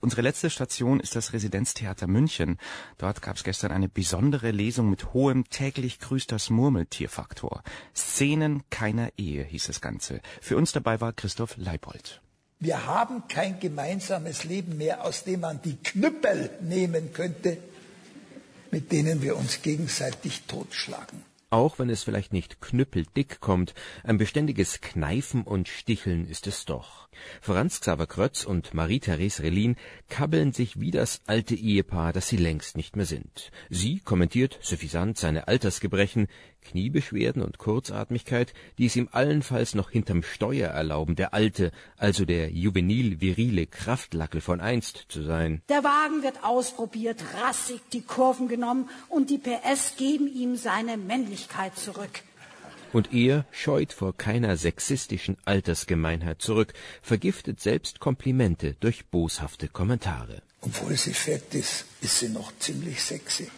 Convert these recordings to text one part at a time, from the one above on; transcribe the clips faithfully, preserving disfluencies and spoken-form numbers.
Unsere letzte Station ist das Residenztheater München. Dort gab es gestern eine besondere Lesung mit hohem täglich grüßt das Murmeltierfaktor. Szenen keiner Ehe hieß das Ganze. Für uns dabei war Christoph Leibold. Wir haben kein gemeinsames Leben mehr, aus dem man die Knüppel nehmen könnte, mit denen wir uns gegenseitig totschlagen. Auch wenn es vielleicht nicht knüppeldick kommt, ein beständiges Kneifen und Sticheln ist es doch. Franz Xaver Crötz und Marie-Therese Relin kabbeln sich wie das alte Ehepaar, das sie längst nicht mehr sind. Sie kommentiert suffisant seine Altersgebrechen, Kniebeschwerden und Kurzatmigkeit, die es ihm allenfalls noch hinterm Steuer erlauben, der alte, also der juvenil-virile Kraftlackel von einst zu sein. Der Wagen wird ausprobiert, rassig die Kurven genommen und die P S geben ihm seine Männlichkeit zurück. Und er scheut vor keiner sexistischen Altersgemeinheit zurück, vergiftet selbst Komplimente durch boshafte Kommentare. Obwohl sie fett ist, ist sie noch ziemlich sexy.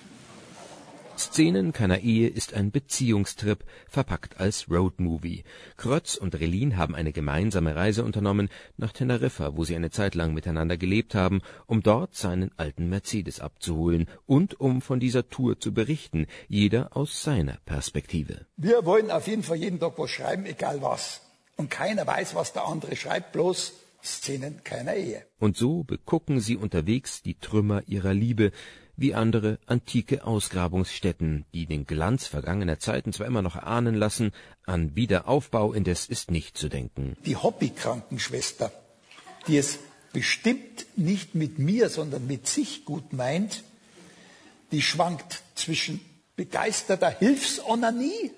Szenen keiner Ehe ist ein Beziehungstrip, verpackt als Roadmovie. Crötz und Relin haben eine gemeinsame Reise unternommen nach Teneriffa, wo sie eine Zeit lang miteinander gelebt haben, um dort seinen alten Mercedes abzuholen und um von dieser Tour zu berichten, jeder aus seiner Perspektive. Wir wollen auf jeden Fall jeden Tag was schreiben, egal was. Und keiner weiß, was der andere schreibt, bloß Szenen keiner Ehe. Und so begucken sie unterwegs die Trümmer ihrer Liebe, wie andere antike Ausgrabungsstätten, die den Glanz vergangener Zeiten zwar immer noch erahnen lassen, an Wiederaufbau indes ist nicht zu denken. Die Hobbykrankenschwester, die es bestimmt nicht mit mir, sondern mit sich gut meint, die schwankt zwischen begeisterter Hilfsonanie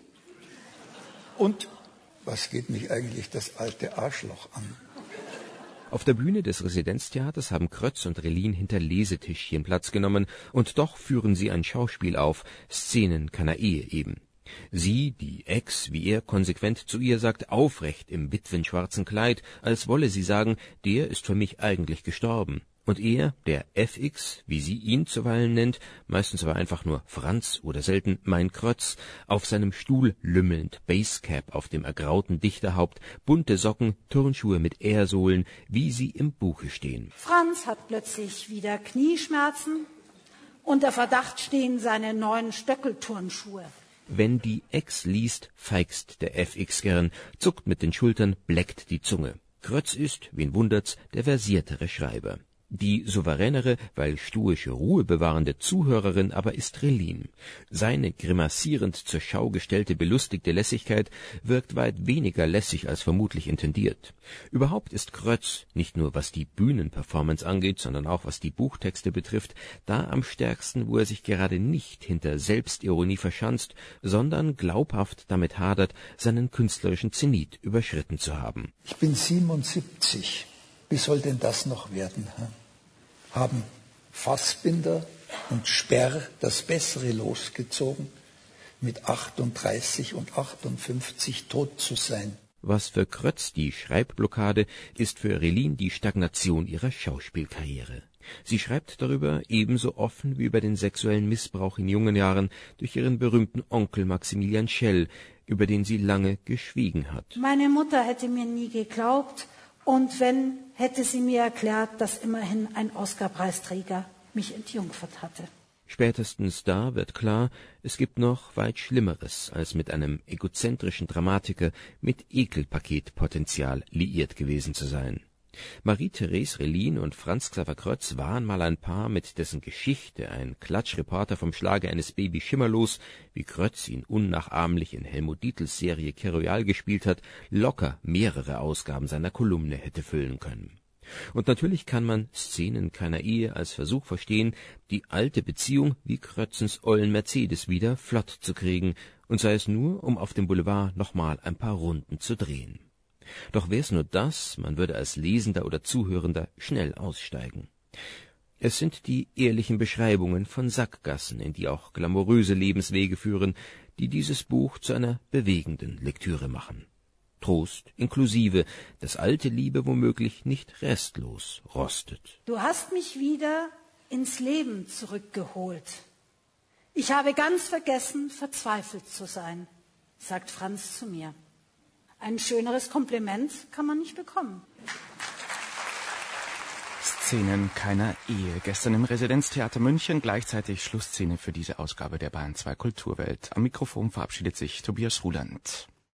und was geht mich eigentlich das alte Arschloch an? Auf der Bühne des Residenztheaters haben Crötz und Relin hinter Lesetischchen Platz genommen, und doch führen sie ein Schauspiel auf, Szenen keiner Ehe eben. Sie, die Ex, wie er konsequent zu ihr sagt, aufrecht im witwenschwarzen Kleid, als wolle sie sagen, der ist für mich eigentlich gestorben. Und er, der F X, wie sie ihn zuweilen nennt, meistens aber einfach nur Franz oder selten mein Crötz, auf seinem Stuhl lümmelnd, Basecap auf dem ergrauten Dichterhaupt, bunte Socken, Turnschuhe mit Ährsohlen, wie sie im Buche stehen. Franz hat plötzlich wieder Knieschmerzen. Unter Verdacht stehen seine neuen Stöckelturnschuhe. Wenn die Ex liest, feigst der F X gern, zuckt mit den Schultern, bleckt die Zunge. Crötz ist, wen wundert's, der versiertere Schreiber. Die souveränere, weil stoische Ruhe bewahrende Zuhörerin aber ist Relin. Seine grimassierend zur Schau gestellte belustigte Lässigkeit wirkt weit weniger lässig als vermutlich intendiert. Überhaupt ist Crötz, nicht nur was die Bühnenperformance angeht, sondern auch was die Buchtexte betrifft, da am stärksten, wo er sich gerade nicht hinter Selbstironie verschanzt, sondern glaubhaft damit hadert, seinen künstlerischen Zenit überschritten zu haben. Ich bin siebenundsiebzig. Wie soll denn das noch werden? Hm? Haben Fassbinder und Sperr das Bessere losgezogen, mit achtunddreißig und achtundfünfzig tot zu sein? Was für Crötz die Schreibblockade, ist für Relin die Stagnation ihrer Schauspielkarriere. Sie schreibt darüber ebenso offen wie über den sexuellen Missbrauch in jungen Jahren durch ihren berühmten Onkel Maximilian Schell, über den sie lange geschwiegen hat. Meine Mutter hätte mir nie geglaubt. Und wenn, hätte sie mir erklärt, dass immerhin ein Oscar-Preisträger mich entjungfert hatte. Spätestens da wird klar, es gibt noch weit Schlimmeres, als mit einem egozentrischen Dramatiker mit Ekelpaketpotenzial liiert gewesen zu sein. Marie-Therese Relin und Franz Xaver Crötz waren mal ein Paar, mit dessen Geschichte ein Klatschreporter vom Schlage eines Baby Schimmerlos, wie Crötz ihn unnachahmlich in Helmut Dietls Serie Keroyal gespielt hat, locker mehrere Ausgaben seiner Kolumne hätte füllen können. Und natürlich kann man Szenen keiner Ehe als Versuch verstehen, die alte Beziehung wie Crötzens ollen Mercedes wieder flott zu kriegen, und sei es nur, um auf dem Boulevard nochmal ein paar Runden zu drehen. Doch wär's nur das, man würde als Lesender oder Zuhörender schnell aussteigen. Es sind die ehrlichen Beschreibungen von Sackgassen, in die auch glamouröse Lebenswege führen, die dieses Buch zu einer bewegenden Lektüre machen. Trost inklusive, dass alte Liebe womöglich nicht restlos rostet. Du hast mich wieder ins Leben zurückgeholt. Ich habe ganz vergessen, verzweifelt zu sein, sagt Franz zu mir. Ein schöneres Kompliment kann man nicht bekommen. Szenen keiner Ehe. Gestern im Residenztheater München, gleichzeitig Schlussszene für diese Ausgabe der Bayern zwei Kulturwelt. Am Mikrofon verabschiedet sich Tobias Ruland.